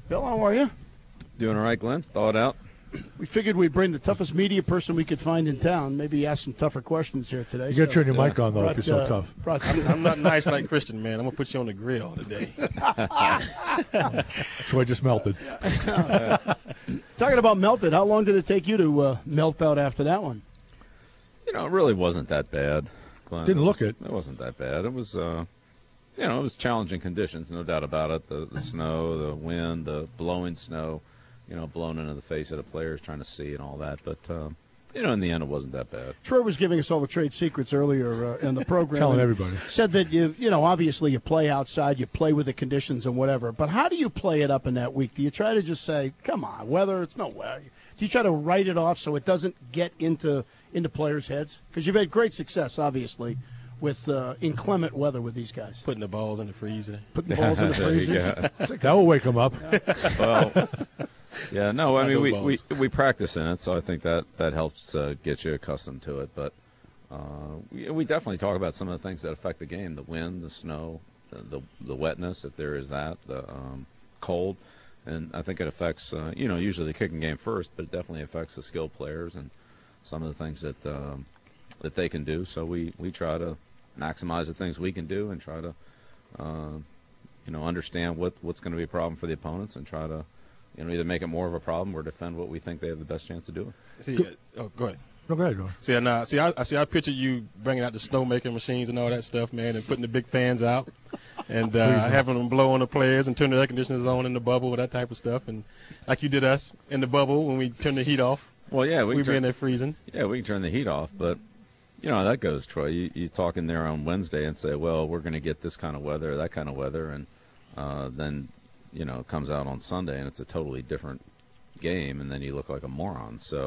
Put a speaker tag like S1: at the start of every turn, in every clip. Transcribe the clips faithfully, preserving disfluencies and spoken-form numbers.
S1: Bill, how are you?
S2: Doing all right, Glenn. Thaw it out.
S1: We figured we'd bring the toughest media person we could find in town. Maybe ask some tougher questions here today.
S3: You got to
S1: so,
S3: turn your
S2: yeah.
S3: mic on, though,
S1: brought,
S3: if you're so
S1: uh,
S3: tough.
S1: brought-
S4: I'm, I'm not nice like Christian, man. I'm going to put you on the grill today.
S3: That's why I just melted.
S1: Talking about melted, how long did it take you to uh, melt out after that one?
S2: You know, it really wasn't that bad, Glenn.
S3: Didn't
S2: it
S3: look
S2: was,
S3: it.
S2: It wasn't that bad. It was, uh, you know, it was challenging conditions, no doubt about it. The, the snow, the wind, the blowing snow, you know, blown into the face of the players trying to see and all that. But, um, you know, in the end, it wasn't that bad.
S1: Troy was giving us all the trade secrets earlier uh, in the program.
S3: Telling
S1: and
S3: everybody.
S1: Said that, you you know, obviously you play outside, you play with the conditions and whatever. But how do you play it up in that week? Do you try to just say, come on, weather, it's no weather? Do you try to write it off so it doesn't get into into players' heads? Because you've had great success, obviously, with uh, inclement weather with these guys.
S4: Putting the balls in the freezer.
S1: Putting balls in the
S2: There you
S1: freezer.
S2: go.
S3: That will wake them up.
S2: Well, yeah, no, I
S4: Not
S2: mean,
S4: those
S2: we,
S4: balls.
S2: we we practice in it, so I think that, that helps uh, get you accustomed to it. But uh, we, we definitely talk about some of the things that affect the game: the wind, the snow, the the, the wetness, if there is that, the um, cold. And I think it affects, uh, you know, usually the kicking game first, but it definitely affects the skilled players and some of the things that um, that they can do. So we, we try to maximize the things we can do and try to, uh, you know, understand what, what's going to be a problem for the opponents and try to, you know, either make it more of a problem or defend what we think they have the best chance of doing.
S4: See, uh, oh, go ahead.
S3: No, go ahead, Roy.
S4: See, now, see, I, I see. I picture you bringing out the snowmaking machines and all that stuff, man, and putting the big fans out, and uh,
S3: Please don't.
S4: having them blow on the players and turn the air conditioners on in the bubble, that type of stuff, and like you did us in the bubble when we turned the heat off.
S2: Well, yeah, we
S4: We
S2: can
S4: be in
S2: turn,
S4: there freezing.
S2: yeah, we can turn the heat off, but you know how that goes, Troy. You, you talk in there on Wednesday and say, well, we're going to get this kind of weather, that kind of weather, and uh, then, you know, it comes out on Sunday and it's a totally different game, and then you look like a moron. So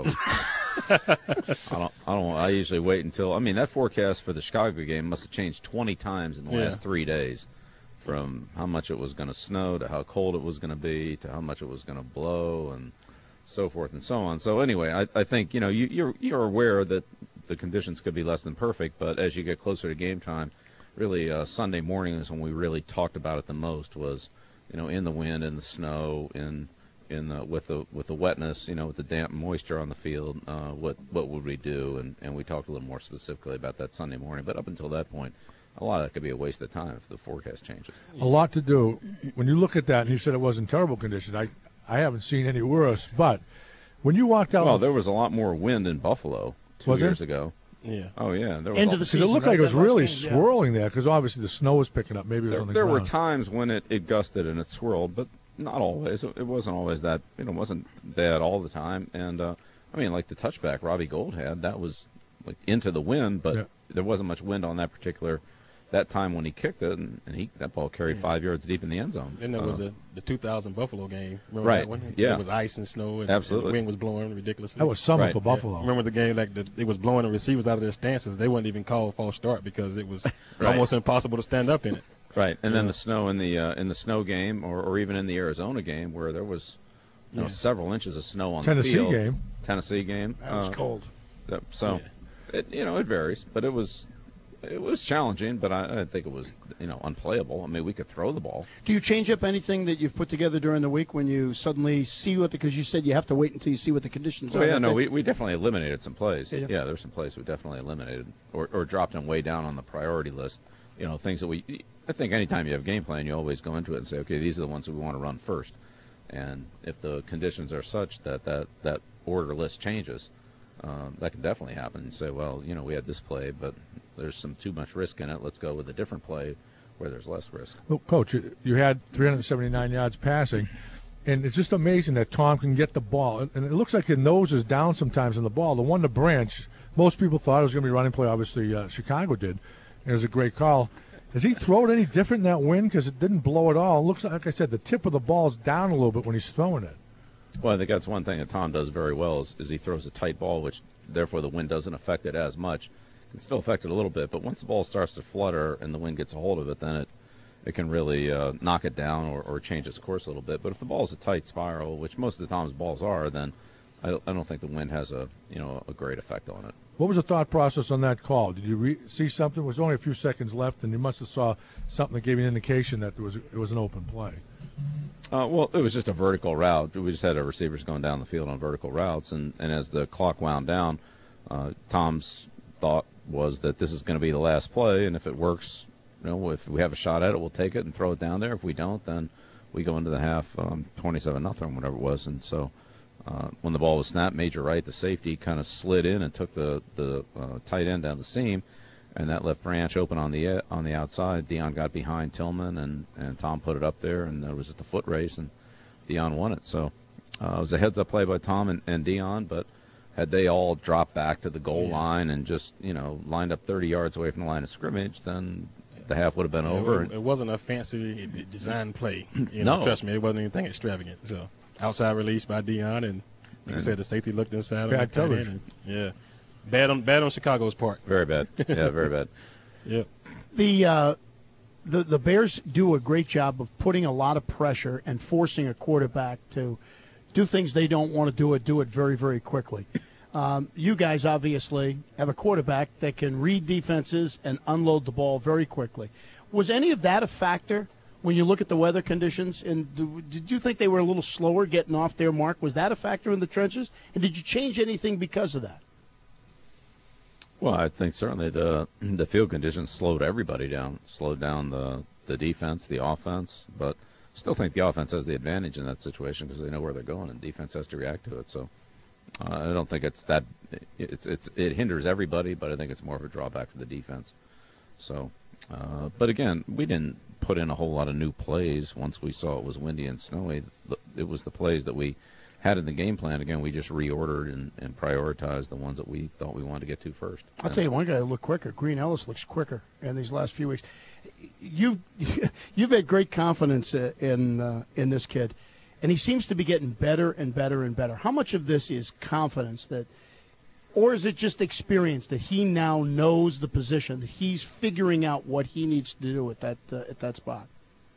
S2: I don't, I don't. I usually wait until. I mean, that forecast for the Chicago game must have changed twenty times in the
S4: Yeah.
S2: last three days, from how much it was going to snow to how cold it was going to be to how much it was going to blow and so forth and so on. So anyway, I, I think you know you, you're you're aware that the conditions could be less than perfect, but as you get closer to game time, really uh, Sunday morning is when we really talked about it the most. Was you know in the wind, in the snow, in in the, with the with the wetness, you know, with the damp moisture on the field, uh, what what would we do? And, and we talked a little more specifically about that Sunday morning. But up until that point, a lot of that could be a waste of time if the forecast changes.
S3: A lot to do. When you look at that, and you said it wasn't terrible conditions, I, I haven't seen any worse. But when you walked out,
S2: Well, there was a lot more wind in Buffalo two
S3: Was there?
S2: years ago.
S4: Yeah.
S2: Oh yeah, there was
S1: End
S2: all-
S1: of the
S3: because
S1: season.
S3: it looked
S1: right?
S3: like it was
S1: That last
S3: really
S1: game, yeah.
S3: swirling there, because obviously the snow was picking up. Maybe it was
S2: There,
S3: on the
S2: there were
S3: ground.
S2: times when it, it gusted and it swirled, but not always. It wasn't always that. You know, it wasn't bad all the time. And uh, I mean, like the touchback Robbie Gold had, that was like into the wind, but
S3: Yeah.
S2: there wasn't much wind on that particular that time when he kicked it, and, and he that ball carried five yards deep in the end zone.
S4: Then there
S2: Uh,
S4: was a, the two thousand Buffalo game. Remember
S2: Right,
S4: that one?
S2: yeah.
S4: It was ice and snow, and,
S2: Absolutely.
S4: and the wind was blowing ridiculously.
S3: That was summer
S2: Right.
S3: for Buffalo.
S4: Remember the game like the, it was blowing the receivers out of their stances. They wouldn't even call a false start because it was
S2: Right.
S4: almost impossible to stand up in it.
S2: Right, and then
S4: Yeah.
S2: the snow in the uh, in the snow game, or, or even in the Arizona game, where there was you know
S4: Yeah.
S2: several inches of snow on
S3: Tennessee
S2: the field.
S3: game.
S2: Tennessee game.
S1: That was
S2: uh,
S1: cold.
S2: that- So, it, you know, it varies, but it was it was challenging, but I, I didn't think it was you know unplayable. I mean, we could throw the ball.
S1: Do you change up anything that you've put together during the week when you suddenly see what the, because you said you have to wait until you see what the conditions
S2: Oh
S1: are?
S2: yeah,
S1: Don't
S2: no,
S1: they-
S2: we, we definitely eliminated some plays.
S1: Did you?
S2: Yeah, there's some plays we definitely eliminated, or or dropped them way down on the priority list. You know, things that we. I think anytime you have game plan, you always go into it and say, okay, these are the ones that we want to run first. And if the conditions are such that that, that order list changes, um, that can definitely happen. You say, well, you know, we had this play, but there's some too much risk in it. Let's go with a different play where there's less risk.
S3: Well, Coach, you- you had three hundred seventy-nine yards passing, and it's just amazing that Tom can get the ball. And it looks like his nose is down sometimes on the ball. The one to Branch, most people thought it was going to be a running play. Obviously, uh, Chicago did. And it was a great call. Does he throw it any different in that wind? Because it didn't blow at all. It looks like, like I said, the tip of the ball is down a little bit when he's throwing it.
S2: Well, I think that's one thing that Tom does very well is, is he throws a tight ball, which therefore the wind doesn't affect it as much. It can still affect it a little bit, but once the ball starts to flutter and the wind gets a hold of it, then it it can really uh, knock it down or, or change its course a little bit. But if the ball is a tight spiral, which most of the Tom's balls are, then I don't, I don't think the wind has a you know a great effect on it.
S3: What was the thought process on that call? Did you re- see something? There was only a few seconds left, and you must have saw something that gave you an indication that there was it was an open play.
S2: Uh, well, it was just a vertical route. We just had our receivers going down the field on vertical routes, and, and as the clock wound down, uh, Tom's thought was that this is going to be the last play, and if it works, you know, if we have a shot at it, we'll take it and throw it down there. If we don't, then we go into the half um, twenty-seven nothing, whatever it was. And so uh, when the ball was snapped, Major Wright, the safety, kind of slid in and took the the uh, tight end down the seam, and that left Branch open on the on the outside. Dion got behind Tillman, and, and Tom put it up there, and there was just a foot race, and Dion won it. So uh, it was a heads-up play by Tom and, and Dion, but had they all dropped back to the goal
S4: yeah.
S2: line and just, you know, lined up thirty yards away from the line of scrimmage, then the half would have been over.
S4: It, it wasn't a fancy design play. You know,
S2: no.
S4: Trust me, it wasn't anything extravagant. So outside release by Dion, and like I said, the safety looked inside.
S3: Bad coverage.
S4: And, yeah. Bad on bad on Chicago's part.
S2: Very bad. Yeah, very bad.
S4: Yeah.
S1: The uh, the the Bears do a great job of putting a lot of pressure and forcing a quarterback to do things they don't want to do it, do it very, very quickly. Um, you guys obviously have a quarterback that can read defenses and unload the ball very quickly. Was any of that a factor when you look at the weather conditions? And do, did you think they were a little slower getting off their mark? Was that a factor in the trenches? And did you change anything because of that?
S2: Well, I think certainly the the field conditions slowed everybody down, slowed down the, the defense, the offense, but still think the offense has the advantage in that situation because they know where they're going, and defense has to react to it. So uh, I don't think it's that it's it's it hinders everybody, but I think it's more of a drawback for the defense. So, uh, but again, we didn't put in a whole lot of new plays once we saw it was windy and snowy. It was the plays that we had in the game plan. Again, we just reordered and, and prioritized the ones that we thought we wanted to get to first.
S1: I'll tell you one guy that looked quicker. Green Ellis looks quicker in these last few weeks. You, you've had great confidence in uh, in this kid, and he seems to be getting better and better and better. How much of this is confidence that, or is it just experience that he now knows the position, that he's figuring out what he needs to do at that uh, at that spot?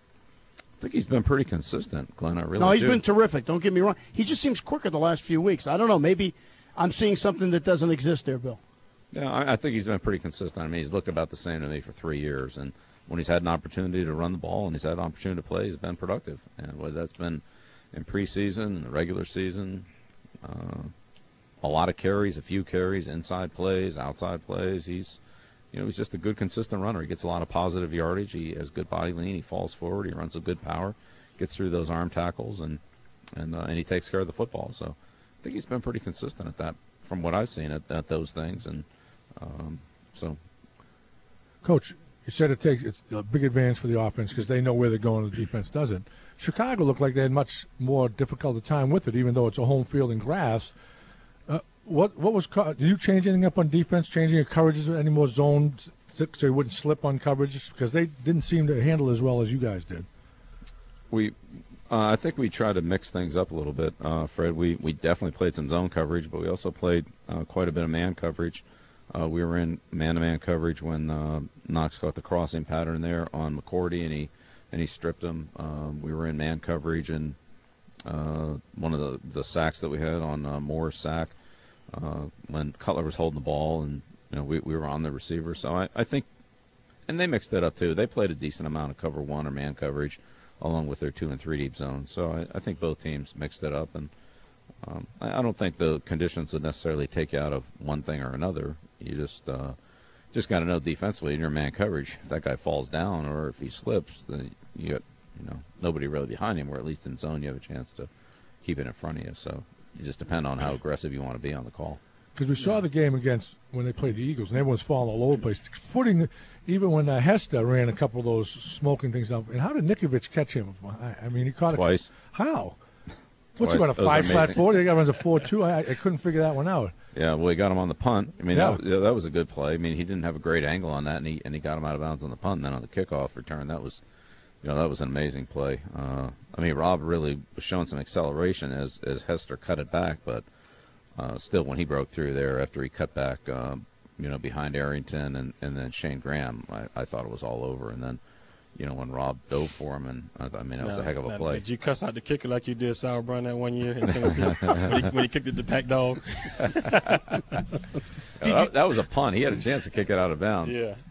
S2: I think he's been pretty consistent, Glenn. I really
S1: No, he's
S2: do.
S1: been terrific. Don't get me wrong. He just seems quicker the last few weeks. I don't know. Maybe I'm seeing something that doesn't exist there, Bill.
S2: Yeah, I, I think he's been pretty consistent. I mean, he's looked about the same to me for three years, and when he's had an opportunity to run the ball and he's had an opportunity to play, he's been productive. And whether that's been in preseason, in the regular season, uh, a lot of carries, a few carries, inside plays, outside plays, he's You know, he's just a good, consistent runner. He gets a lot of positive yardage. He has good body lean. He falls forward. He runs with good power, gets through those arm tackles, and and uh, and he takes care of the football. So I think he's been pretty consistent at that, from what I've seen at, at those things. And um, so,
S3: Coach, you said it takes it's a big advantage for the offense because they know where they're going and the defense doesn't. Chicago looked like they had much more difficult a time with it, even though it's a home field and grass. Uh, what what was did you change anything up on defense? Changing your coverages, any more zones so they wouldn't slip on coverages because they didn't seem to handle as well as you guys did.
S2: We, uh, I think we tried to mix things up a little bit, uh, Fred. We we definitely played some zone coverage, but we also played uh, quite a bit of man coverage. Uh, we were in man-to-man coverage when uh, Knox caught the crossing pattern there on McCourty, and he and he stripped him. Um, we were in man coverage, and uh, one of the, the sacks that we had on uh, Moore's sack uh, when Cutler was holding the ball, and you know we we were on the receiver. So I, I think, and they mixed it up too. They played a decent amount of cover one or man coverage, along with their two and three deep zones. So I, I think both teams mixed it up, and um, I, I don't think the conditions would necessarily take you out of one thing or another. You just uh, just got to know defensively in your man coverage. If that guy falls down or if he slips, then you got you know nobody really behind him. Or at least in zone, you have a chance to keep it in front of you. So you just depend on how aggressive you want to be on the call.
S3: Because we saw the game against when they played the Eagles, and everyone's falling all over the place. Footing, even when uh, Hester ran a couple of those smoking things up. And how did Nikovich catch him? I, I mean, he caught
S2: Twice.
S3: it. How? What's
S2: Twice.
S3: he got, a
S2: Those are
S3: five flat
S2: amazing.
S3: four? The guy runs a four two. I, I couldn't figure that one out.
S2: Yeah, well, he got him on the punt. I mean,
S3: Yeah.
S2: that, was, yeah, that was a good play. I mean, he didn't have a great angle on that, and he and he got him out of bounds on the punt. And then on the kickoff return, that was, you know, that was an amazing play. Uh, I mean, Rob really was showing some acceleration as as Hester cut it back, but uh, still, when he broke through there after he cut back, um, you know, behind Arrington and, and then Shane Graham, I, I thought it was all over. And then, you know, when Rob dove for him, and I, I mean, it was
S4: Now-
S2: a heck of a
S4: now,
S2: play.
S4: Did you cuss out the kicker like you did Sauerbrunn that one year in Tennessee when, he, when he kicked it to Pack Dog?
S2: Uh, that, that was a punt. He had a chance to kick it out of bounds.
S4: Yeah.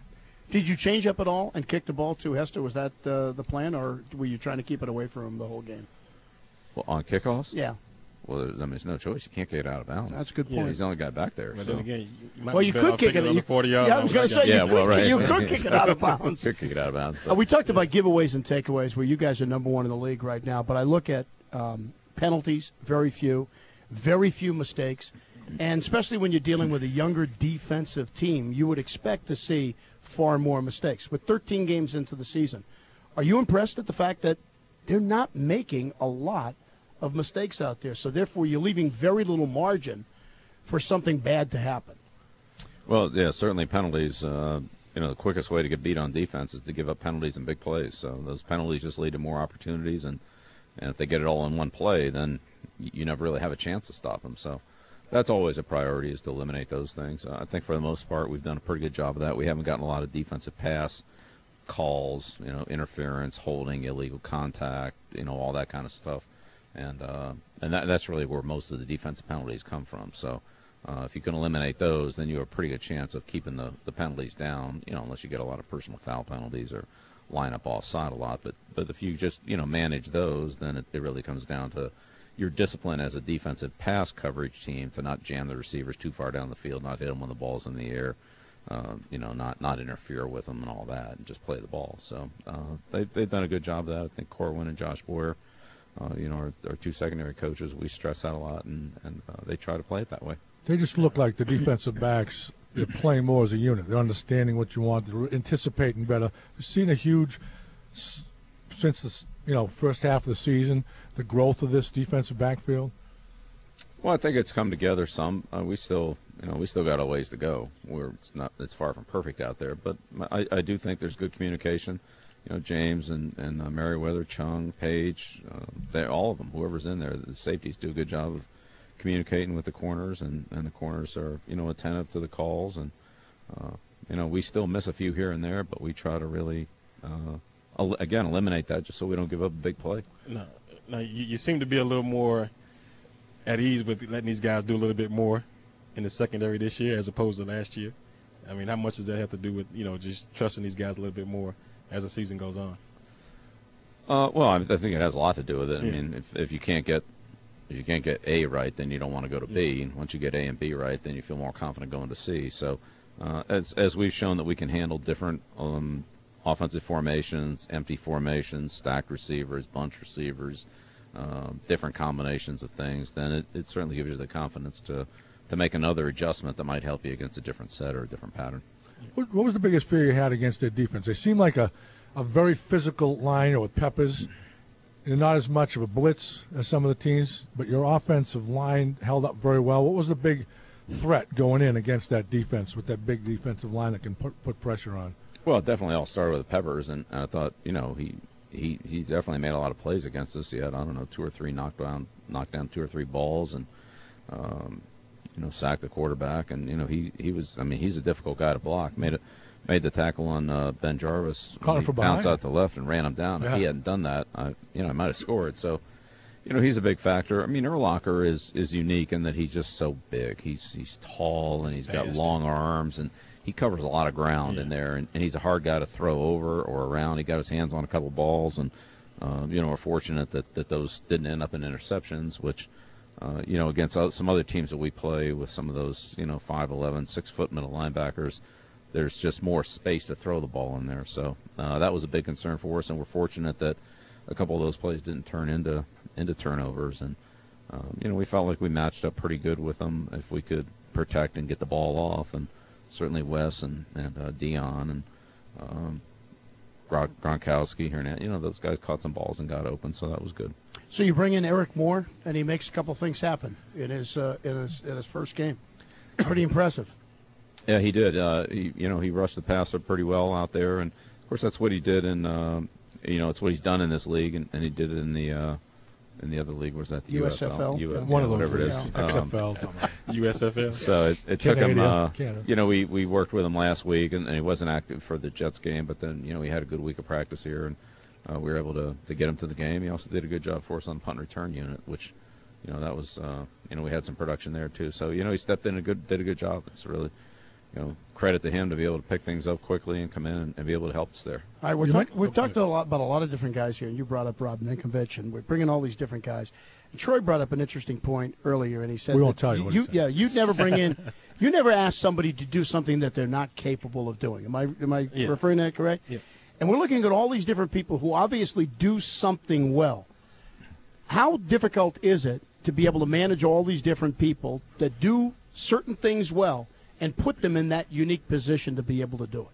S1: Did you change up at all and kick the ball to Hester? Was that uh, the plan, or were you trying to keep it away from him the whole game?
S2: Well, on kickoffs?
S1: Yeah.
S2: Well, there's, I mean, there's no choice. You can't get it out of bounds.
S1: That's a good
S2: Yeah,
S1: point.
S2: he's the only guy back there.
S4: But
S2: so.
S4: then again, you might
S1: Well,
S4: be
S1: you
S4: better
S1: could
S4: off
S1: kick
S4: taking
S1: it.
S4: another
S1: You,
S4: forty yards.
S1: yeah, I was going to say,
S2: Yeah,
S1: you,
S2: well,
S1: could,
S2: right.
S1: you could kick it out of bounds.
S2: Could kick it out of bounds.
S1: Uh, we talked about giveaways and takeaways, where you guys are number one in the league right now. But I look at um, penalties, very few, very few mistakes. And especially when you're dealing with a younger defensive team, you would expect to see far more mistakes. With thirteen games into the season, are you impressed at the fact that they're not making a lot of mistakes out there? So therefore, you're leaving very little margin for something bad to happen.
S2: Well, yeah, certainly penalties. Uh, you know, the quickest way to get beat on defense is to give up penalties and big plays. So those penalties just lead to more opportunities, and, and if they get it all in one play, then you never really have a chance to stop them. So that's always a priority, is to eliminate those things. Uh, I think for the most part we've done a pretty good job of that. We haven't gotten a lot of defensive pass calls, you know, interference, holding, illegal contact, you know, all that kind of stuff. And uh, and that, that's really where most of the defensive penalties come from. So uh, if you can eliminate those, then you have a pretty good chance of keeping the, the penalties down, you know, unless you get a lot of personal foul penalties or line up offside a lot. But, but if you just, you know, manage those, then it, it really comes down to your discipline as a defensive pass coverage team to not jam the receivers too far down the field, not hit them when the ball's in the air, uh, you know, not not interfere with them and all that, and just play the ball. So uh, they, they've done a good job of that. I think Corwin and Josh Boyer, uh, you know, our, our two secondary coaches, we stress that a lot, and, and uh, they try to play it that way.
S3: They just look like the defensive backs. They're playing more as a unit. They're understanding what you want. They're anticipating better. We've seen a huge, since the you know first half of the season, the growth of this defensive backfield.
S2: Well, I think it's come together some. Uh, we still, you know, we still got a ways to go. We're it's not it's far from perfect out there, but I, I do think there's good communication. You know, James and and uh, Merriweather, Chung, Page, uh, they all of them, whoever's in there, the safeties do a good job of communicating with the corners, and, and the corners are, you know, attentive to the calls. And, uh, you know, we still miss a few here and there, but we try to really, uh, el- again, eliminate that just so we don't give up a big play.
S4: No, no, you, you seem to be a little more at ease with letting these guys do a little bit more in the secondary this year as opposed to last year. I mean, how much does that have to do with, you know, just trusting these guys a little bit more as the season goes on?
S2: Uh, well, I, I think it has a lot to do with it.
S4: Yeah.
S2: I mean, if, if you can't get if you can't get A right, then you don't want to go to B. And once you get A and B right, then you feel more confident going to C. So uh, as as we've shown that we can handle different um, offensive formations, empty formations, stacked receivers, bunch receivers, uh, different combinations of things, then it, it certainly gives you the confidence to, to make another adjustment that might help you against a different set or a different pattern.
S3: What, what was the biggest fear you had against their defense? They seem like a, a very physical line with Peppers. They're not as much of a blitz as some of the teams, but your offensive line held up very well. What was the big threat going in against that defense with that big defensive line that can put, put pressure on?
S2: Well, it definitely all started with Peppers, and I thought, you know, he, he, he definitely made a lot of plays against us. He had, I don't know, two or three knocked down, knocked down two or three balls, and, um, you know, sacked the quarterback. And, you know, he, he was, I mean, he's a difficult guy to block. Made it. Made the tackle on uh, Ben Jarvis.
S3: Caught him
S2: he
S3: from
S2: bounced
S3: behind.
S2: out to the left and ran him down.
S3: Yeah.
S2: If he hadn't done that, I, you know, I might have scored. So, you know, he's a big factor. I mean, Urlacher is is unique in that he's just so big. He's he's tall and he's got
S4: Fast.
S2: long arms, and he covers a lot of ground
S4: Yeah.
S2: in there. And, and he's a hard guy to throw over or around. He got his hands on a couple balls, and uh, you know, we're fortunate that that those didn't end up in interceptions, which. Uh, you know, against some other teams that we play with some of those, you know, five eleven, six-foot middle linebackers, there's just more space to throw the ball in there. So uh, that was a big concern for us, and we're fortunate that a couple of those plays didn't turn into into turnovers. And, um, you know, we felt like we matched up pretty good with them if we could protect and get the ball off. And certainly Wes and, and uh, Dion and um, Gron- Gronkowski, Hernandez, you know, those guys caught some balls and got open, so that was good.
S1: So you bring in Eric Moore, and he makes a couple things happen in his uh, in his in his first game. Pretty impressive.
S2: Yeah, he did. Uh, he, you know, he rushed the passer pretty well out there, and of course that's what he did. And um, you know, it's what he's done in this league, and, and he did it in the uh, in the other league. Was that the
S1: U S F L?
S2: U F L,
S1: Yeah.
S3: One of those,
S2: whatever it is.
S3: yeah. X F L.
S2: Um,
S4: U S F L.
S2: so it, it took him.
S3: Canada,
S2: Uh,
S3: Canada.
S2: you know, we, we worked with him last week, and, and he wasn't active for the Jets game, but then you know he had a good week of practice here, and uh, we were able to, to get him to the game. He also did a good job for us on the punt and return unit, which you know that was uh, you know we had some production there too. So you know he stepped in a good did a good job. It's really you know, credit to him to be able to pick things up quickly and come in and, and be able to help us there.
S1: All right, we're
S3: You
S1: talk,
S3: might-
S1: we've
S3: okay.
S1: talked a lot about a lot of different guys here, and you brought up Rob Ninkovich, and we're bringing all these different guys. And Troy brought up an interesting point earlier, and he said,
S3: We won't
S1: that
S3: tell you what he said.
S1: Yeah, you'd never bring in, you never ask somebody to do something that they're not capable of doing. Am I am I
S4: Yeah.
S1: referring to that correct?
S4: Yeah.
S1: And we're looking at all these different people who obviously do something well. How difficult is it to be able to manage all these different people that do certain things well and put them in that unique position to be able to do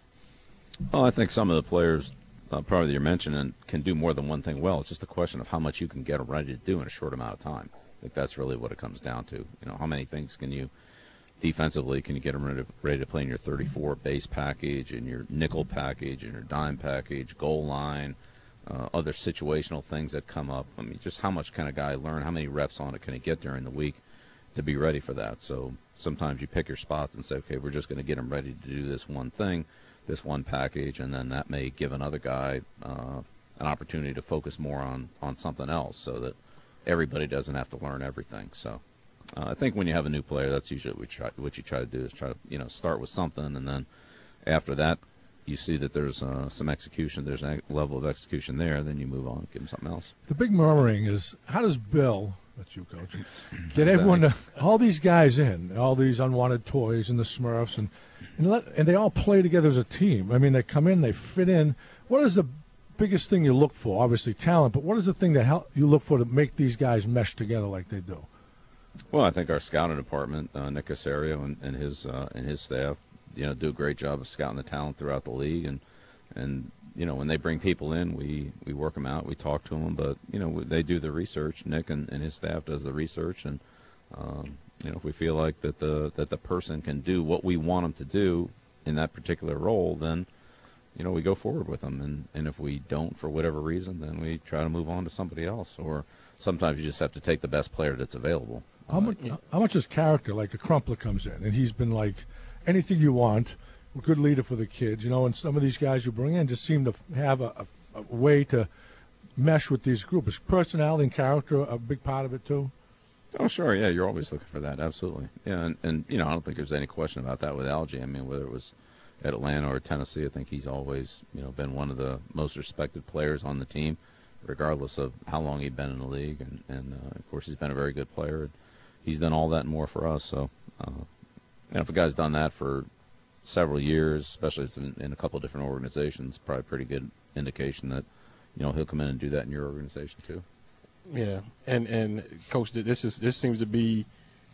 S1: it?
S2: Well, I think some of the players, uh, probably that you're mentioning, can do more than one thing well. It's just a question of how much you can get them ready to do in a short amount of time. I think that's really what it comes down to. You know, how many things can you defensively can you get them ready to, ready to play in your thirty-four base package, in your nickel package, in your dime package, goal line, uh, other situational things that come up. I mean, just how much can a guy learn? How many reps on it can he get during the week to be ready for that? So sometimes you pick your spots and say, okay, we're just going to get him ready to do this one thing, this one package, and then that may give another guy uh, an opportunity to focus more on, on something else so that everybody doesn't have to learn everything. So uh, I think when you have a new player, that's usually what, we try, what you try to do is try to, you know, start with something, and then after that you see that there's uh, some execution, there's a level of execution there, then you move on and give him something else.
S3: The big murmuring is, how does Bill, that's you, Coach, get everyone to, all these guys in, all these unwanted toys and the Smurfs, and and, let, and they all play together as a team? I mean, they come in, they fit in. What is the biggest thing you look for? Obviously talent, but what is the thing that help you look for to make these guys mesh together like they do?
S2: Well, I think our scouting department, uh, Nick Casario and, and his uh, and his staff, you know, do a great job of scouting the talent throughout the league, and and you know, when they bring people in, we, we work them out, we talk to them, but you know, they do the research. Nick and, and his staff does the research, and um, you know, if we feel like that the that the person can do what we want them to do in that particular role, then you know, we go forward with them, and and if we don't for whatever reason, then we try to move on to somebody else, or sometimes you just have to take the best player that's available.
S3: How much, how much is character? Like a Crumpler comes in, and he's been like anything you want, a good leader for the kids, you know, and some of these guys you bring in just seem to have a, a, a way to mesh with these groups. Is personality and character a big part of it, too?
S2: Oh, sure, yeah, you're always looking for that, absolutely. Yeah, and, and you know, I don't think there's any question about that with Algie. I mean, whether it was at Atlanta or Tennessee, I think he's always, you know, been one of the most respected players on the team, regardless of how long he'd been in the league. And, and uh, of course, he's been a very good player. He's done all that and more for us. So, uh, you know, if a guy's done that for several years, especially in, in a couple of different organizations, probably a pretty good indication that, you know, he'll come in and do that in your organization too.
S4: Yeah, and and Coach, this is this seems to be,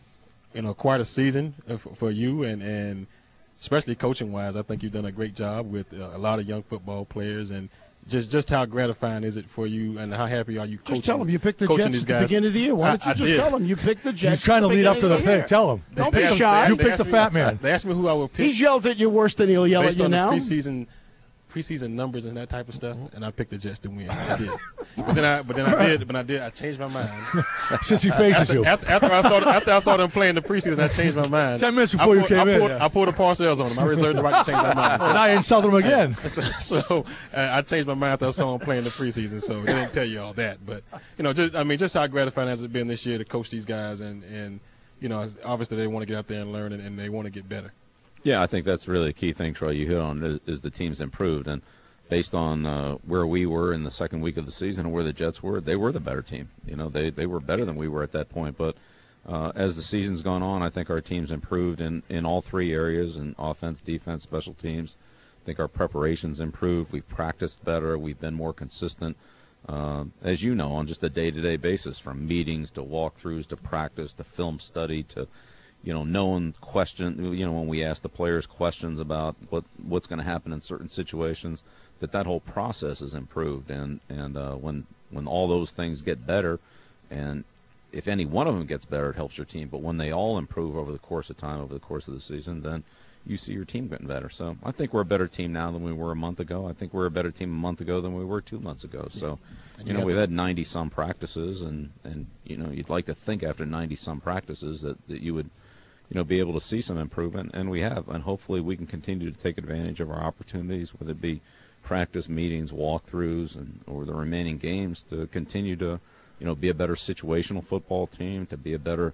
S4: you know, quite a season for, for you, and and especially coaching wise, I think you've done a great job with uh, a lot of young football players, and just just how gratifying is it for you, and how happy are you? Coaching,
S1: Just tell them you picked the
S4: coaching
S1: Jets
S4: these
S1: at the
S4: guys?
S1: beginning of the year. Why
S4: I-
S1: don't you
S4: I
S1: just
S4: did.
S1: tell them you picked the Jets?
S3: He's trying
S1: at
S3: to lead up to
S1: beginning
S3: the
S1: of year.
S3: pick. Tell him.
S1: Don't
S4: They
S1: be
S4: asked-
S1: shy.
S3: You
S4: they
S3: picked
S4: asked
S3: the
S4: me-
S3: fat man.
S4: They asked me who I would pick.
S1: He's yelled at you worse than he'll yell
S4: based
S1: at you
S4: on
S1: now.
S4: the preseason preseason numbers and that type of stuff, and I picked the Jets to win. I did, but then I but then I did but I did I changed my mind.
S3: Since he faces you.
S4: After, after I saw after I saw them playing the preseason, I changed my mind.
S3: Ten minutes
S4: I
S3: before you
S4: pulled,
S3: came
S4: I
S3: in,
S4: pulled,
S3: yeah.
S4: I pulled a Parcells on them. I reserved the right to change my mind.
S3: And I insulted him again.
S4: So, so uh, I changed my mind after I saw them playing the preseason. So I didn't tell you all that, but you know, just I mean, just how gratifying has it been this year to coach these guys, and and you know, obviously they want to get out there and learn, and, and they want to get better.
S2: Yeah, I think that's really a key thing, Troy, you hit on, is, is the team's improved. And based on uh, where we were in the second week of the season and where the Jets were, they were the better team. You know, they, they were better than we were at that point. But uh, as the season's gone on, I think our team's improved in, in all three areas, in offense, defense, special teams. I think our preparation's improved. We've practiced better. We've been more consistent, uh, as you know, on just a day-to-day basis, from meetings to walkthroughs to practice to film study to, you know, knowing question, you know, when we ask the players questions about what what's going to happen in certain situations, that that whole process is improved. And and uh, when when all those things get better, and if any one of them gets better, it helps your team. But when they all improve over the course of time, over the course of the season, then you see your team getting better. So I think we're a better team now than we were a month ago. I think we're a better team a month ago than we were two months ago. So, you know, we've had ninety-some practices, and, and, you know, you'd like to think after ninety-some practices that, that you would, you know, be able to see some improvement, and we have. And hopefully we can continue to take advantage of our opportunities, whether it be practice, meetings, walkthroughs, and or the remaining games, to continue to, you know, be a better situational football team, to be a better,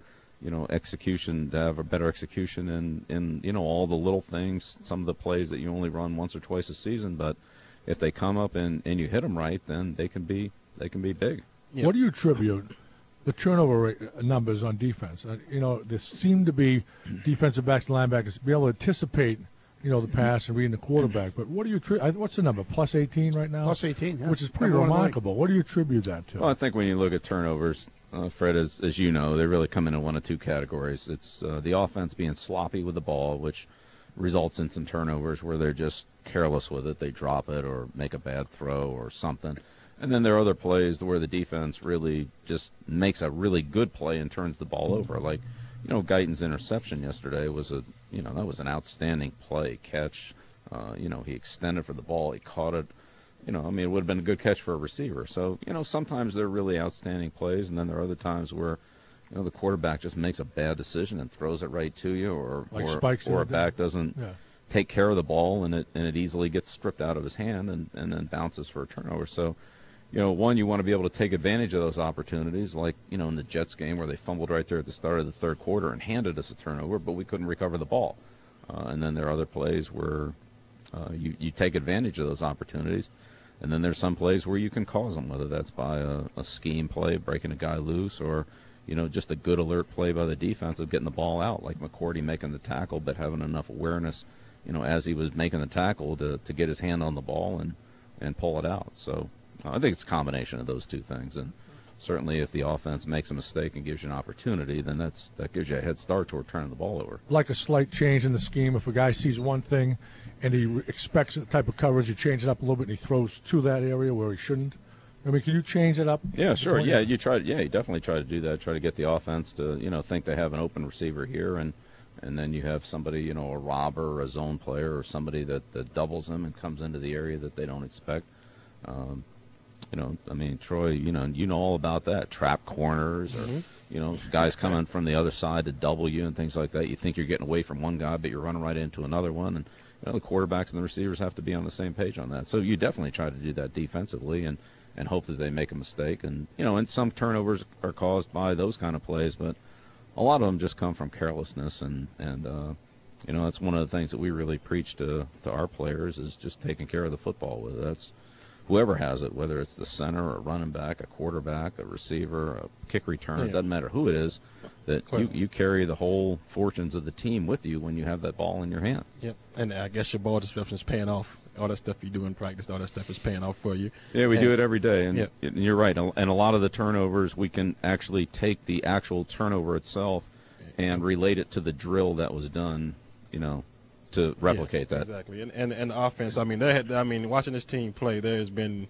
S2: you know, execution, to have a better execution in, in, you know, all the little things, some of the plays that you only run once or twice a season. But if they come up and, and you hit them right, then they can be they can be big.
S3: Yep. What do you attribute the turnover rate numbers on defense? Uh, you know, there seem to be defensive backs and linebackers be able to anticipate, you know, the pass and reading the quarterback. But what do you attribute? What's the number? Plus eighteen right now?
S1: Plus eighteen, yeah.
S3: Which is pretty
S1: Number
S3: remarkable. What do you attribute that to?
S2: Well, I think when you look at turnovers, uh, Fred, as, as you know, they really come in in one of two categories. It's uh, the offense being sloppy with the ball, which results in some turnovers where they're just careless with it. They drop it or make a bad throw or something. And then there are other plays where the defense really just makes a really good play and turns the ball over. Like, you know, Guyton's interception yesterday was a, you know, that was an outstanding play, catch. Uh, you know, he extended for the ball. He caught it. You know, I mean, it would have been a good catch for a receiver. So, you know, sometimes they're really outstanding plays, and then there are other times where, you know, the quarterback just makes a bad decision and throws it right to you, or
S3: like
S2: or,
S3: Spikes
S2: or a back doesn't
S3: yeah.
S2: take care of the ball, and it and it easily gets stripped out of his hand and, and then bounces for a turnover. So, you know, one, you want to be able to take advantage of those opportunities, like, you know, in the Jets game where they fumbled right there at the start of the third quarter and handed us a turnover, but we couldn't recover the ball. Uh, and then there are other plays where uh, you, you take advantage of those opportunities. And then there's some plays where you can cause them, whether that's by a, a scheme play, breaking a guy loose, or, you know, just a good alert play by the defense of getting the ball out, like McCourty making the tackle but having enough awareness, you know, as he was making the tackle to, to get his hand on the ball and, and pull it out. So uh, I think it's a combination of those two things. And certainly if the offense makes a mistake and gives you an opportunity, then that's that gives you a head start toward turning the ball over.
S3: Like a slight change in the scheme. If a guy sees one thing and he re- expects the type of coverage, you change it up a little bit and he throws to that area where he shouldn't. I mean, can you change it up?
S2: Yeah, sure. Yeah, you try. Yeah, you definitely try to do that. Try to get the offense to, you know, think they have an open receiver here, and and then you have somebody, you know, a robber or a zone player or somebody that, that doubles them and comes into the area that they don't expect. Um, you know, I mean, Troy, you know, you know all about that. Trap corners or, mm-hmm. you know, guys coming from the other side to double you and things like that. You think you're getting away from one guy, but you're running right into another one. And, you know, the quarterbacks and the receivers have to be on the same page on that. So you definitely try to do that defensively and, and hope that they make a mistake. And, you know, and some turnovers are caused by those kind of plays, but a lot of them just come from carelessness. And, and uh, you know, that's one of the things that we really preach to, to our players is just taking care of the football. Whether that's whoever has it, whether it's the center or a running back, a quarterback, a receiver, a kick return, yeah. It doesn't matter who it is, that you, you carry the whole fortunes of the team with you when you have that ball in your hand.
S4: Yep, and I guess your ball disruption is paying off. All that stuff you do in practice, all that stuff is paying off for you.
S2: Yeah, we
S4: and,
S2: do it every day, and,
S4: yep.
S2: and you're right. And a lot of the turnovers, we can actually take the actual turnover itself and relate it to the drill that was done, you know, to replicate
S4: yeah,
S2: that.
S4: Exactly. And, and and offense, I mean, they had, I mean, watching this team play, there has been,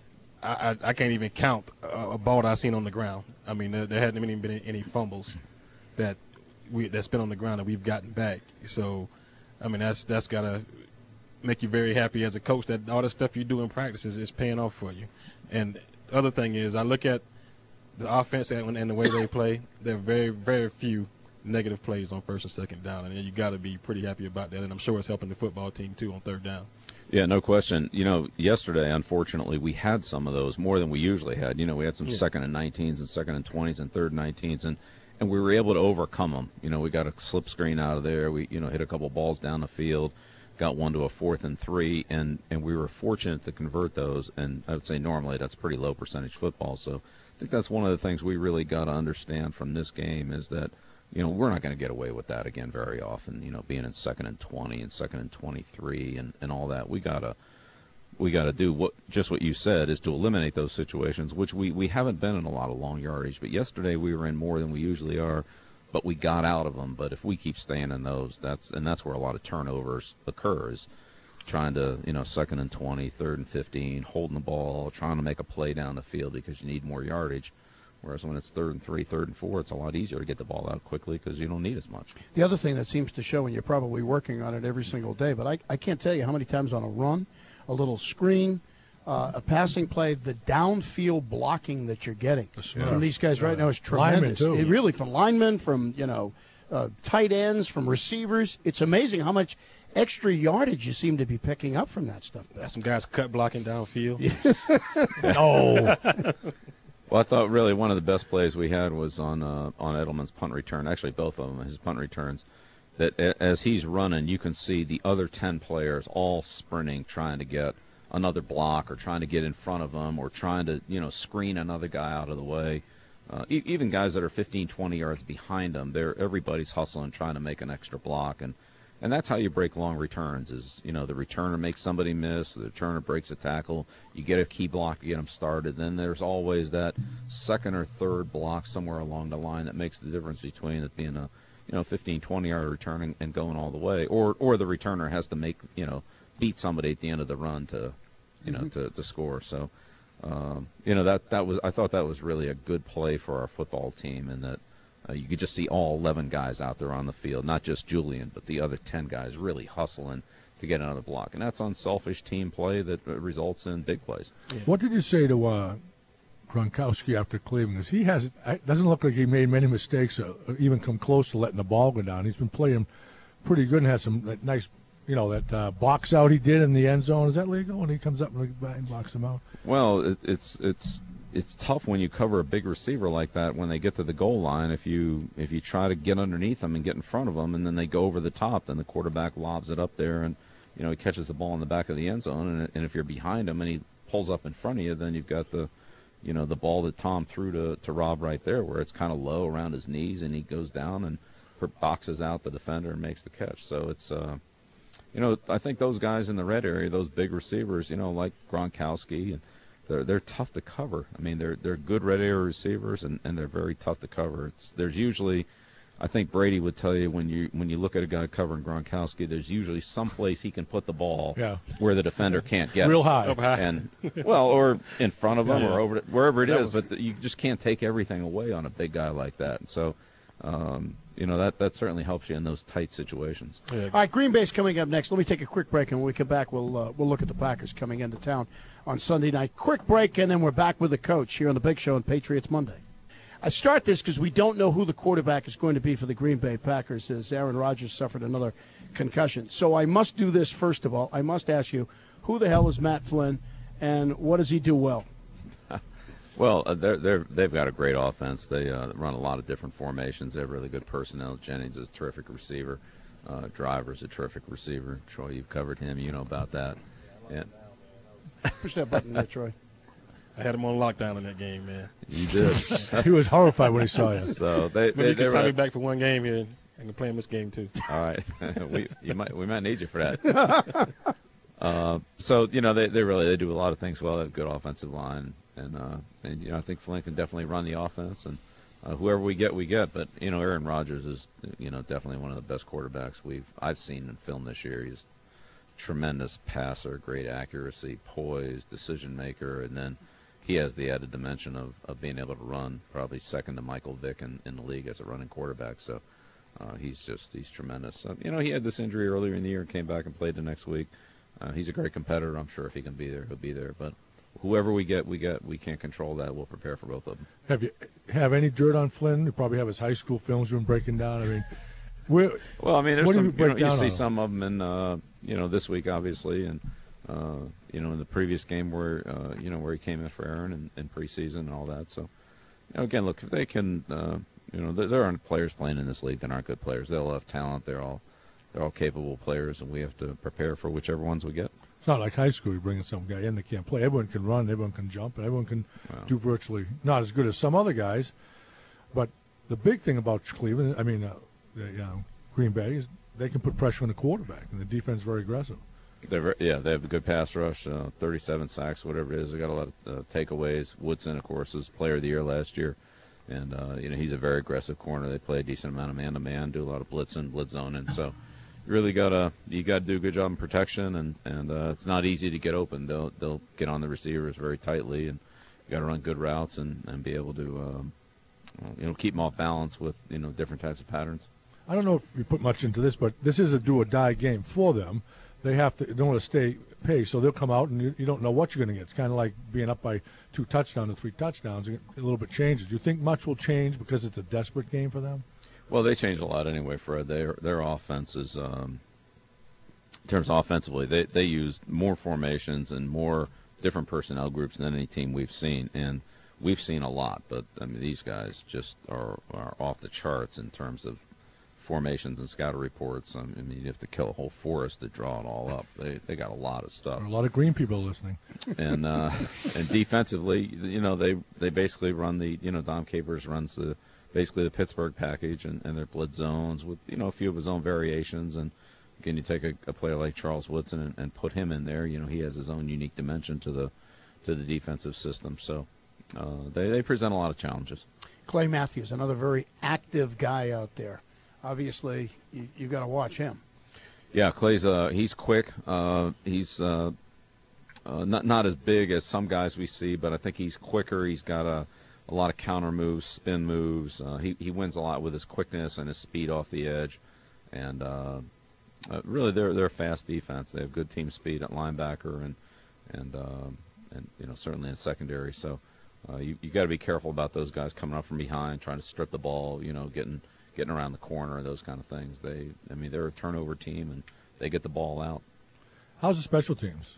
S4: I, I, I can't even count a, a ball that I've seen on the ground. I mean, there, there hadn't even been any fumbles that we that's been on the ground that we've gotten back. So, I mean, that's that's got to make you very happy as a coach that all the stuff you do in practice is, is paying off for you. And the other thing is, I look at the offense and, and the way they play, there are very, very few negative plays on first and second down, and you got to be pretty happy about that. And I'm sure it's helping the football team too on third down.
S2: Yeah, no question. You know, yesterday, unfortunately, we had some of those more than we usually had. You know, we had some yeah. second and nineteens and second and twenties and third and nineteens, and and we were able to overcome them. You know, we got a slip screen out of there. We you know hit a couple balls down the field, got one to a fourth and three, and and we were fortunate to convert those. And I would say normally that's pretty low percentage football. So I think that's one of the things we really got to understand from this game is that, you know, we're not going to get away with that again very often, you know, being in second and twenty and second and twenty-three and, and all that. We got to we got to do what just what you said is to eliminate those situations, which we, we haven't been in a lot of long yardage. But yesterday we were in more than we usually are, but we got out of them. But if we keep staying in those, that's and that's where a lot of turnovers occurs, trying to, you know, second and twenty, third and fifteen, holding the ball, trying to make a play down the field because you need more yardage. Whereas when it's third and three, third and four, it's a lot easier to get the ball out quickly because you don't need as much.
S1: The other thing that seems to show, and you're probably working on it every single day, but I, I can't tell you how many times on a run, a little screen, uh, a passing play, the downfield blocking that you're getting yeah. from these guys right now is tremendous.
S3: Linemen, too.
S1: It really, from linemen, from, you know, uh, tight ends, from receivers. It's amazing how much extra yardage you seem to be picking up from that stuff.
S4: Got some guys cut blocking downfield.
S3: no.
S2: Well, I thought really one of the best plays we had was on uh, on Edelman's punt return. Actually, both of them, his punt returns. That a- as he's running, you can see the other ten players all sprinting, trying to get another block or trying to get in front of them or trying to, you know, screen another guy out of the way. Uh, e- even guys that are fifteen, twenty yards behind them, they're everybody's hustling, trying to make an extra block. And, and that's how you break long returns is, you know, the returner makes somebody miss, the returner breaks a tackle, you get a key block to get them started. Then there's always that second or third block somewhere along the line that makes the difference between it being a, you know, fifteen, twenty-yard return and going all the way. Or, or the returner has to make, you know, beat somebody at the end of the run to, you know, mm-hmm. to, to score. So, um, you know, that, that was, I thought that was really a good play for our football team, and that uh, you could just see all eleven guys out there on the field, not just Julian, but the other ten guys really hustling to get another block. And that's unselfish team play that results in big plays.
S3: Yeah. What did you say to uh, Gronkowski after Cleveland? Because he has, it doesn't look like he made many mistakes or even come close to letting the ball go down. He's been playing pretty good and had some that nice, you know, that uh, box out he did in the end zone. Is that legal when he comes up and blocks him out?
S2: Well, it, it's it's it's tough when you cover a big receiver like that when they get to the goal line. If you if you try to get underneath them and get in front of them, and then they go over the top, then the quarterback lobs it up there, and you know he catches the ball in the back of the end zone. And, and if you're behind him and he pulls up in front of you, then you've got the you know the ball that Tom threw to to Rob right there, where it's kind of low around his knees, and he goes down and boxes out the defender and makes the catch. So it's uh, you know I think those guys in the red area, those big receivers, you know like Gronkowski, and they're they're tough to cover. I mean they're they're good red area receivers, and, and they're very tough to cover. It's there's usually, I think Brady would tell you when you when you look at a guy covering Gronkowski, there's usually some place he can put the ball
S3: yeah.
S2: where the defender can't get
S3: real
S2: it.
S3: high,
S4: Up high.
S2: and well, or in front of him,
S4: yeah, yeah.
S2: or over wherever it
S4: that
S2: is.
S4: Was...
S2: But you just can't take everything away on a big guy like that. And so, um, you know that that certainly helps you in those tight situations.
S4: Yeah.
S1: All right, Green Bay's coming up next. Let me take a quick break, and when we come back, we'll uh, we'll look at the Packers coming into town on Sunday night. Quick break, and then we're back with the coach here on the Big Show on Patriots Monday. I start this because we don't know who the quarterback is going to be for the Green Bay Packers, as Aaron Rodgers suffered another concussion. So I must do this first of all. I must ask you, who the hell is Matt Flynn, and what does he do well?
S2: Well, uh, they're, they're, they've got a great offense. They uh, run a lot of different formations. They have really good personnel. Jennings is a terrific receiver. Uh, Driver's a terrific receiver. Troy, you've covered him. You know about that. And
S1: push that button there, Troy.
S4: I had him on lockdown in that game, man.
S2: You did.
S3: He was horrified when he saw you.
S2: So they,
S4: But
S2: they,
S4: you can
S2: they're
S4: sign me
S2: right.
S4: back for one game here. I can play in this game too.
S2: All right, we you might we might need you for that. uh, so you know they, they really they do a lot of things well. They have a good offensive line, and uh, and you know I think Flynn can definitely run the offense, and uh, whoever we get we get. But you know Aaron Rodgers is you know definitely one of the best quarterbacks we've I've seen in film this year. He's a tremendous passer, great accuracy, poise, decision maker, and then he has the added dimension of, of being able to run, probably second to Michael Vick in, in the league as a running quarterback. So. Uh, he's just he's tremendous. Uh, you know, he had this injury earlier in the year and came back and played the next week. Uh, he's a great competitor. I'm sure if he can be there, he'll be there. But whoever we get, we get. We can't control that. We'll prepare for both of them.
S3: Have you have any dirt on Flynn? You probably have his high school films room breaking down. I mean, where,
S2: well, I mean, there's
S3: what do
S2: some.
S3: you
S2: You,
S3: break
S2: know, you
S3: down
S2: see
S3: on
S2: some of them in uh, you know this week, obviously, and uh, you know in the previous game where uh, you know where he came in for Aaron in, in preseason and all that. So, you know, again, look if they can. Uh, You know, there aren't players playing in this league that aren't good players. They all have talent. They're all, they're all capable players, and we have to prepare for whichever ones we get.
S3: It's not like high school. You bring some guy in that can't play. Everyone can run. Everyone can jump. And everyone can
S2: Wow.
S3: do virtually not as good as some other guys. But the big thing about Cleveland, I mean, uh, the, uh, Green Bay, is they can put pressure on the quarterback, and the defense is very aggressive.
S2: They're very, yeah, they have a good pass rush, uh, thirty-seven sacks, whatever it is. They got a lot of uh, takeaways. Woodson, of course, was Player of the Year last year. And, uh, you know, he's a very aggressive corner. They play a decent amount of man-to-man, do a lot of blitzing, blitz zoning. So you really got to you got to do a good job in protection, and, and uh, it's not easy to get open. They'll they'll get on the receivers very tightly, and you got to run good routes and, and be able to, um, you know, keep them off balance with, you know, different types of patterns.
S3: I don't know if you put much into this, but this is a do-or-die game for them. They have to don't want to stay pace, so they'll come out and you, you don't know what you're going to get. It's kind of like being up by two touchdowns or three touchdowns. A little bit changes. Do you think much will change because it's a desperate game for them?
S2: Well, they changed a lot anyway, Fred. Their their offense is, um, in terms of offensively, they they used more formations and more different personnel groups than any team we've seen. And we've seen a lot, but I mean these guys just are, are off the charts in terms of formations and scatter reports. I mean, you have to kill a whole forest to draw it all up. They they got a lot of stuff.
S3: There are a lot of green people listening.
S2: And uh, and defensively, you know, they they basically run the you know Dom Capers runs the basically the Pittsburgh package and, and their blitz zones with you know a few of his own variations. And again, you take a, a player like Charles Woodson and, and put him in there. You know, he has his own unique dimension to the to the defensive system. So uh, they they present a lot of challenges.
S1: Clay Matthews, another very active guy out there. Obviously, you, you got to watch him.
S2: Yeah, Clay's uh, he's quick. Uh, he's uh, uh, not not as big as some guys we see, but I think he's quicker. He's got a, a lot of counter moves, spin moves. Uh, he he wins a lot with his quickness and his speed off the edge. And uh, uh, really, they're they're a fast defense. They have good team speed at linebacker and and uh, and you know certainly in secondary. So uh, you you got to be careful about those guys coming up from behind, trying to strip the ball. You know, getting. getting around the corner, those kind of things. They, I mean, they're a turnover team, and they get the ball out.
S3: How's the special teams?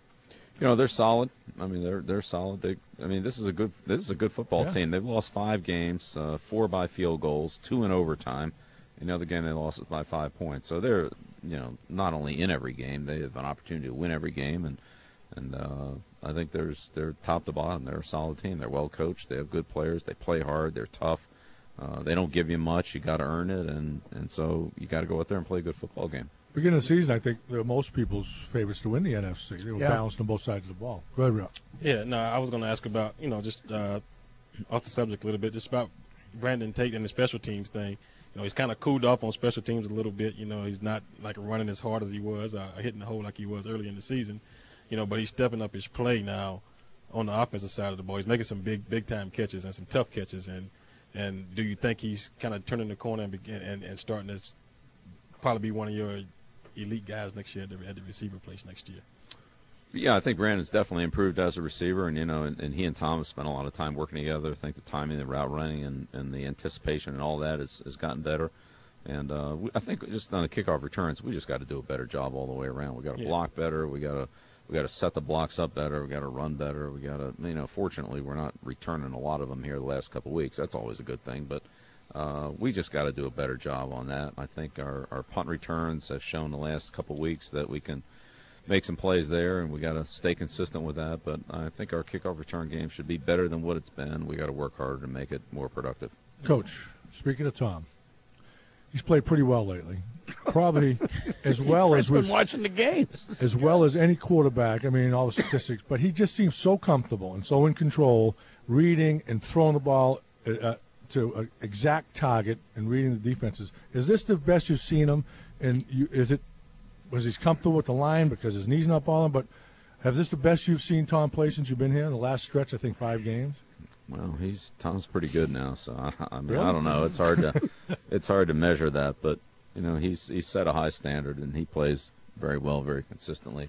S2: You know, they're solid. I mean, they're they're solid. They, I mean, this is a good this is a good football
S3: yeah.
S2: team. They've lost five games, uh, four by field goals, two in overtime. In the other game, they lost it by five points. So they're, you know, not only in every game, they have an opportunity to win every game, and and uh, I think there's they're top to bottom. They're a solid team. They're well coached. They have good players. They play hard. They're tough. Uh, they don't give you much. You got to earn it, and, and so you got to go out there and play a good football game.
S3: Beginning of the season, I think they're most people's favorites to win the N F C. They were
S1: yeah.
S3: balanced on both sides of the ball. Go ahead, Rob.
S4: Yeah, no, I was going to ask about, you know, just uh, off the subject a little bit, just about Brandon Tate and the special teams thing. You know, he's kind of cooled off on special teams a little bit. You know, he's not like running as hard as he was, uh, hitting the hole like he was early in the season. You know, but he's stepping up his play now on the offensive side of the ball. He's making some big, big time catches and some tough catches. And and do you think he's kind of turning the corner and begin, and, and starting to probably be one of your elite guys next year at the, at the receiver place next year?
S2: Yeah, I think Brandon's definitely improved as a receiver, and you know, and, and he and Tom have spent a lot of time working together. I think the timing, the route running, and, and the anticipation and all that has, has gotten better. And uh, we, I think just on the kickoff returns, we just got to do a better job all the way around. We got to
S4: yeah.
S2: block better. We got to we got to set the blocks up better. We got to run better. We got to, you know, fortunately, we're not returning a lot of them here the last couple of weeks. That's always a good thing, but uh, we just got to do a better job on that. I think our, our punt returns have shown the last couple of weeks that we can make some plays there, and we got to stay consistent with that. But I think our kickoff return game should be better than what it's been. We got to work harder to make it more productive.
S3: Coach, speaking of Tom, he's played pretty well lately. Probably as well as
S1: we've
S3: we've
S1: been watching the games,
S3: as well as any quarterback. I mean, all the statistics, but he just seems so comfortable and so in control, reading and throwing the ball uh, to an exact target and reading the defenses. Is this the best you've seen him? And you, is it was he comfortable with the line because his knee's not bothering? But have this the best you've seen Tom play since you've been here in the last stretch? I think five games.
S2: Well, he's Tom's pretty good now, so I, I mean,
S3: Really?
S2: I don't know. It's hard to it's hard to measure that, but you know, he's he's set a high standard and he plays very well, very consistently.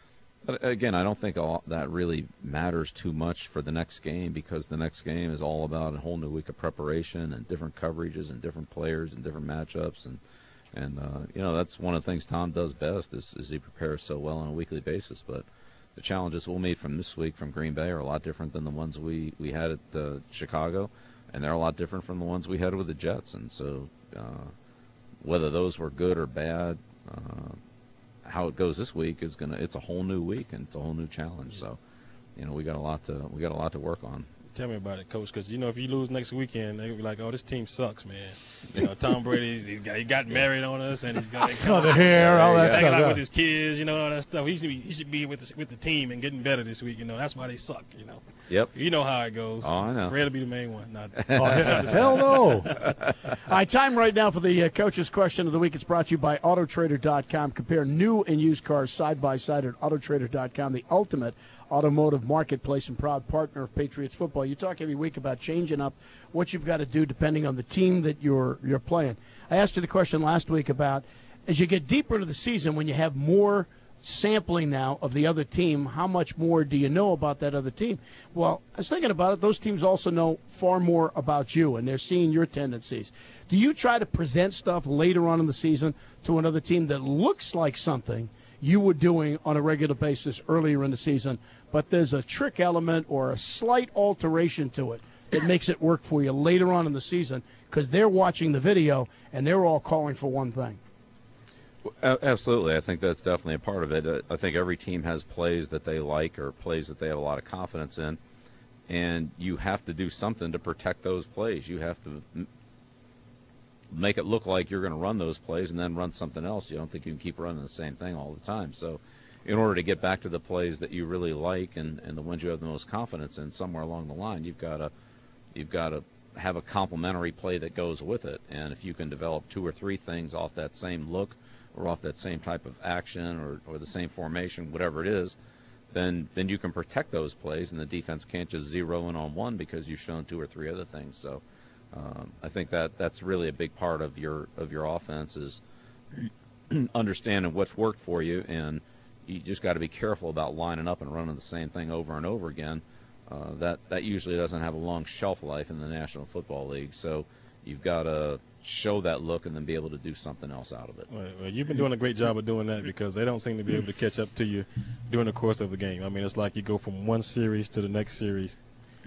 S2: But again, I don't think all that really matters too much for the next game because the next game is all about a whole new week of preparation and different coverages and different players and different matchups and and uh, you know, that's one of the things Tom does best is, is he prepares so well on a weekly basis. But the challenges we'll meet from this week from Green Bay are a lot different than the ones we, we had at uh, Chicago, and they're a lot different from the ones we had with the Jets. And so uh, whether those were good or bad, uh, how it goes this week is gonna it's a whole new week and it's a whole new challenge. So, you know, we got a lot to we got a lot to work on.
S4: Tell me about it, Coach, because, you know, if you lose next weekend, they'll be like, oh, this team sucks, man. You know, Tom Brady, he got, he got married on us, and he's got
S3: Oh, the hair, all that
S4: hanging
S3: stuff.
S4: out
S3: Yeah.
S4: with his kids, you know, all that stuff. He should be, he should be with, the, with the team and getting better this week, you know. That's why they suck, you know.
S2: Yep.
S4: You know how it goes.
S2: Oh, I know.
S4: Fred will be the main one. Not,
S3: Oh, hell no.
S1: All right, time right now for the uh, coach's question of the week. It's brought to you by Auto Trader dot com. Compare new and used cars side by side at Auto Trader dot com, the ultimate automotive marketplace and proud partner of Patriots football. You talk every week about changing up what you've got to do depending on the team that you're you're playing. I asked you the question last week about as you get deeper into the season, when you have more sampling now of the other team, how much more do you know about that other team? Well, I was thinking about it. Those teams also know far more about you, and they're seeing your tendencies. Do you try to present stuff later on in the season to another team that looks like something you were doing on a regular basis earlier in the season, but there's a trick element or a slight alteration to it that makes it work for you later on in the season because they're watching the video and they're all calling for one thing.
S2: Absolutely. I think that's definitely a part of it. I think every team has plays that they like or plays that they have a lot of confidence in, and you have to do something to protect those plays. You have to m- make it look like you're going to run those plays and then run something else. You don't think you can keep running the same thing all the time. So in order to get back to the plays that you really like and, and the ones you have the most confidence in somewhere along the line, you've got to you've got to have a complementary play that goes with it. And if you can develop two or three things off that same look or off that same type of action or, or the same formation, whatever it is, then then you can protect those plays, and the defense can't just zero in on one because you've shown two or three other things. So um, I think that that's really a big part of your of your offense is understanding what's worked for you, and you just got to be careful about lining up and running the same thing over and over again. Uh, that that usually doesn't have a long shelf life in the National Football League. So you've got to show that look and then be able to do something else out of it.
S4: Well, well, you've been doing a great job of doing that because they don't seem to be able to catch up to you during the course of the game. I mean, it's like you go from one series to the next series,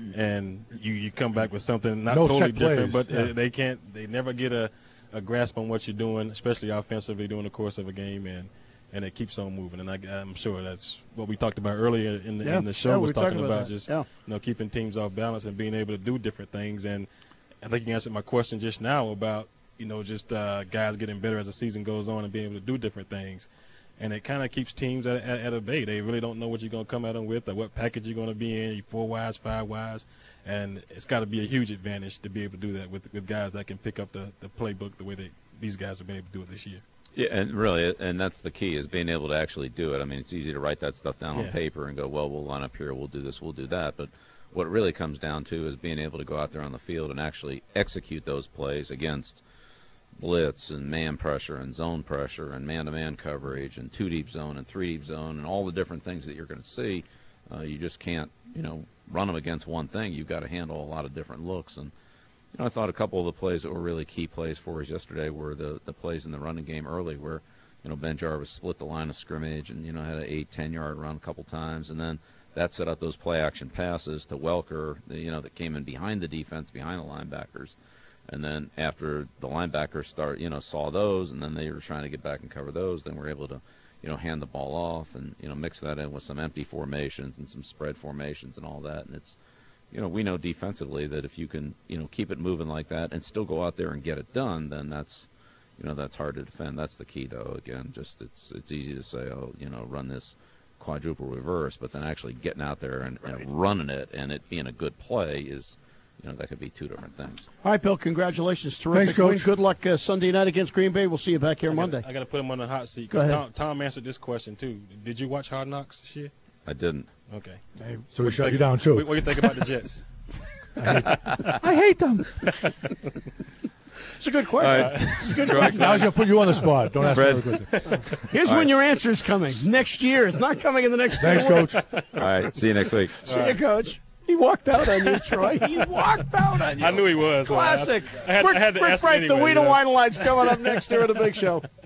S4: and you, you come back with something not
S3: No
S4: totally
S3: set
S4: different,
S3: plays,
S4: but
S3: yeah.
S4: uh, they can't, they never get a, a grasp on what you're doing, especially offensively during the course of a game, and, and it keeps on moving. And I, I'm sure that's what we talked about earlier in the,
S1: Yeah.
S4: in the show
S1: Yeah, we
S4: was
S1: were
S4: talking
S1: talking
S4: about,
S1: about that.
S4: just
S1: Yeah.
S4: you know keeping teams off balance and being able to do different things. And I think you answered my question just now about you know, just uh, guys getting better as the season goes on and being able to do different things. And it kind of keeps teams at, at, at a bay. They really don't know what you're going to come at them with or what package you're going to be in, four wides, five wides. And it's got to be a huge advantage to be able to do that with with guys that can pick up the, the playbook the way they, these guys have been able to do it this year.
S2: Yeah, and really, and that's the key is being able to actually do it. I mean, it's easy to write that stuff down
S4: Yeah.
S2: on paper and go, well, we'll line up here, we'll do this, we'll do that. But what it really comes down to is being able to go out there on the field and actually execute those plays against blitz and man pressure and zone pressure and man-to-man coverage and two-deep zone and three-deep zone and all the different things that you're going to see. Uh, you just can't, you know, run them against one thing. You've got to handle a lot of different looks. And, you know, I thought a couple of the plays that were really key plays for us yesterday were the, the plays in the running game early where, you know, Ben Jarvis split the line of scrimmage and, you know, had an eight, ten-yard run a couple times. And then that set up those play-action passes to Welker, you know, that came in behind the defense, behind the linebackers. And then after the linebackers start, you know, saw those, and then they were trying to get back and cover those, then we're able to, you know, hand the ball off and, you know, mix that in with some empty formations and some spread formations and all that. And it's, you know, we know defensively that if you can, you know, keep it moving like that and still go out there and get it done, then that's, you know, that's hard to defend. That's the key, though. Again, just it's it's easy to say, oh, you know, run this quadruple reverse, but then actually getting out there and,
S1: Right.
S2: and running it and it being a good play is, you know, that could be two different things.
S1: All right, Bill, congratulations. Terrific
S3: Thanks, Coach.
S1: win. Good luck uh, Sunday night against Green Bay. We'll see you back here
S4: I
S1: Monday.
S4: Gotta, I got to put him on the hot seat
S1: Go
S4: because
S1: ahead.
S4: Tom, Tom answered this question too. Did you watch Hard Knocks this year?
S2: I didn't.
S4: Okay.
S3: So we
S4: What
S3: shut you
S4: think-
S3: down, too.
S4: What, what do you think about the Jets?
S3: I hate them.
S1: It's a good question. It's a good
S3: Now I was going to put you on the spot. Don't ask me
S2: Fred.
S3: another question.
S1: Here's when your answer is coming. Next year. It's not coming in the next
S3: Thanks,
S1: few weeks.
S3: Coach.
S2: All right. See you next week.
S1: See you, Coach. He walked out on you, Troy. He walked out on you.
S4: I knew he was. so I-
S1: Classic.
S4: I had,
S1: Rick,
S4: I had to
S1: Rick
S4: ask
S1: Bright,
S4: him
S1: the
S4: anyway,
S1: Wiener
S4: you know.
S1: Wine Line's coming up next here at the Big Show.